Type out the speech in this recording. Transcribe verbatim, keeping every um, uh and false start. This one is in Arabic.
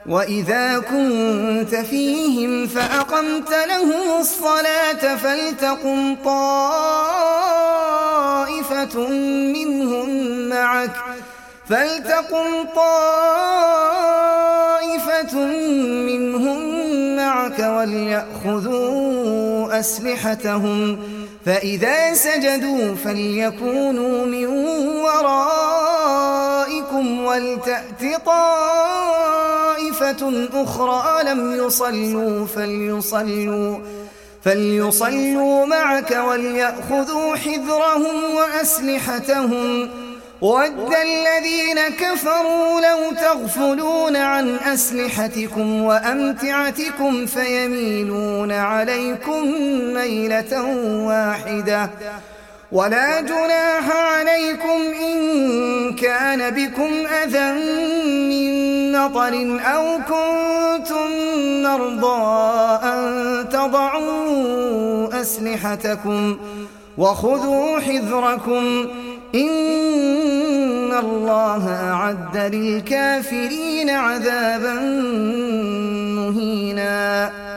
وإذا كنت فيهم فأقمت لهم الصلاة فلتقم طائفة منهم معك فلتقم طائفة منهم معك وليأخذوا أسلحتهم فإذا سجدوا فليكونوا من ورائكم ولتأت طائفة أخرى لم يصلوا فليصلوا فليصلوا معك وليأخذوا حذرهم وأسلحتهم وَدَّ الذين كفروا لو تغفلون عن أسلحتكم وأمتعتكم فيميلون عليكم ميلة واحدة ولا جناح عليكم إن كان بكم أذى من مطر أو كنتم مرضى أن تضعوا أسلحتكم وخذوا حذركم إن الله أعد للكافرين عذابا مهينا.